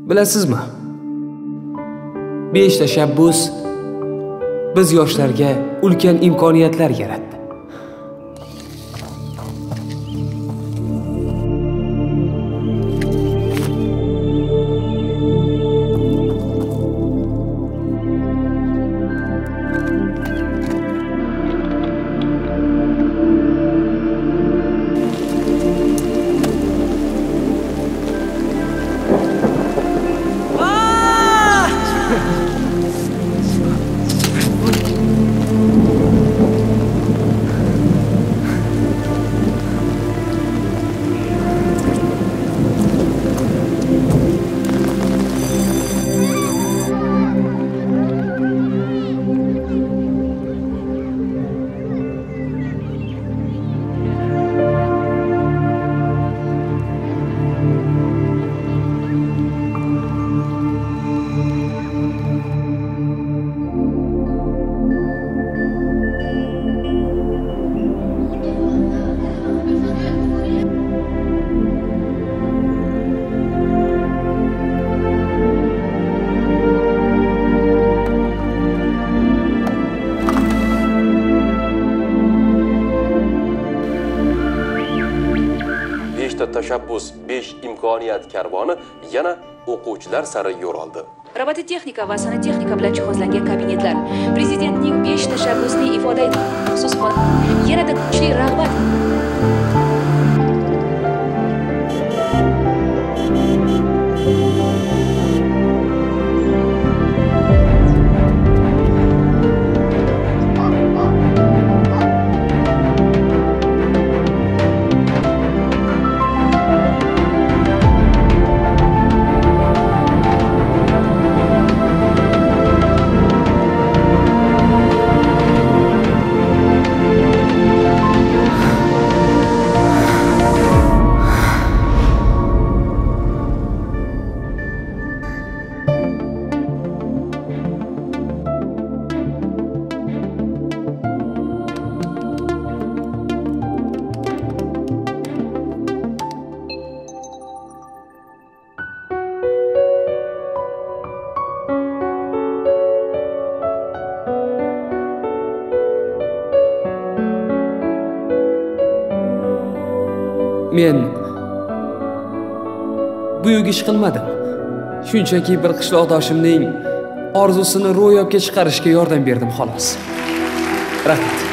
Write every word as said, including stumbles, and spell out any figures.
Bilasizmi? besh tashabbus biz yoshlarga ulkan imkoniyatlar yaratdi. Tashabbus besh imkoniyat karvoni yana o'quvchilar sari yo'l oldi. Robototexnika va sanitexnika bilan jihozlangan kabinetlar prezidentning besh tashabbusini ifoda etdi. Xusus yanada kuchli rag'bat. Men buyuk ish qilmadim. Shunchaki bir qishloqdoshimning orzusini ro'yobga chiqarishga yordam berdim xolos. Rahmat.